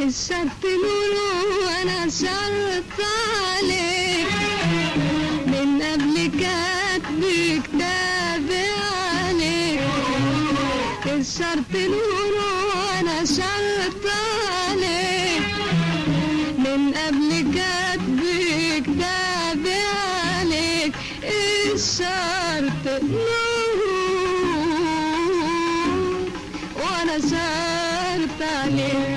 الشرط نوره وانا شرط عليك من قبل كاتب كتابي عليك. الشرط نوره وانا شرط عليك من قبل كاتب كتابي عليك. الشرط نور وانا شرط عليك.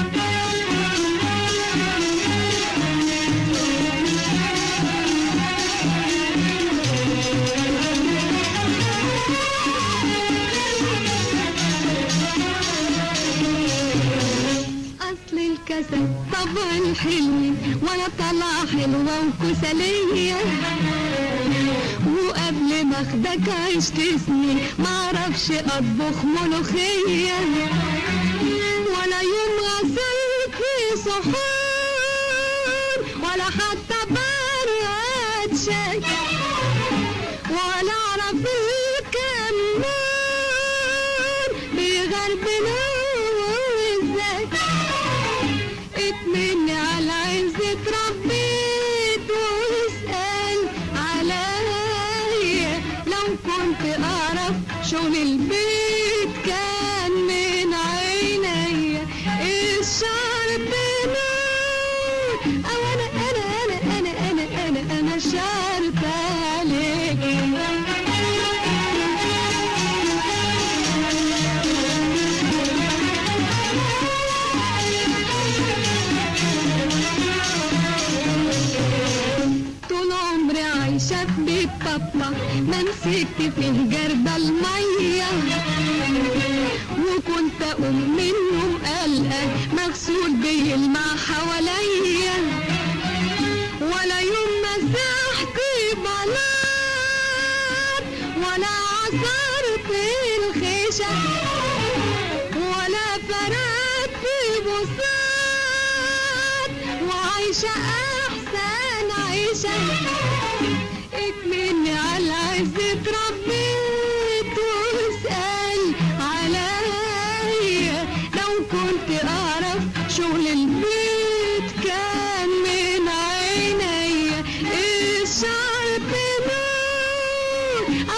اصل الكسل طبع الحلم وانا طالعه حلوه وكسليه، وقبل ما اخدك عشت سنين معرفش اطبخ ملوخيه، ولا يوم غسلت صحون ولا حتى براد شاي، ولا اعرف الكمون بيغربنا ازاي. اتمني على عزة ربيت واسأل عليا، لو كنت اعرف شغل البيت كان من عينيا. الشرط نور او انا شرط عليك. عايشة في بيت بابا ما مسكت في الجردة المية، وكنت اقوم من النوم قلقة مغسول بيلمع حواليا، ولا يوم مسحت بلاط ولا عصرت الخيشة ولا فردت بساط، وعايشة احسن عيشة. اكملني على عزة ربيت واسأل عليا، لو كنت اعرف شغل البيت كان من عينيا. الشرط نور او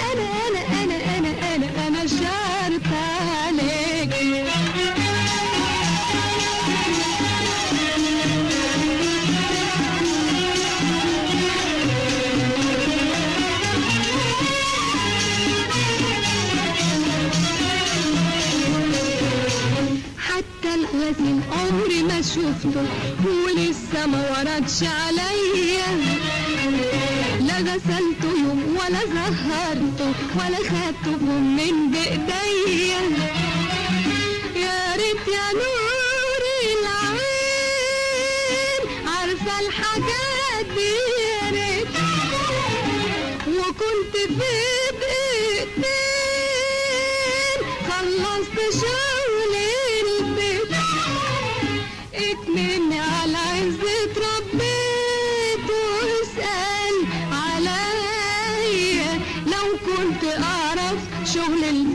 انا شرط عليك. الغسيل عمري ما شفته ولسه ما وردش عليا، لا غسلته يوم ولا زهرته ولا خدته من بايديا. يا ريت يا نور العين عارفه الحاجات دي يا ريت، وكنت في دقيقتين خلصت شغلي. اكملني على عزة ربيت واسأل عليا، لو كنت اعرف شغل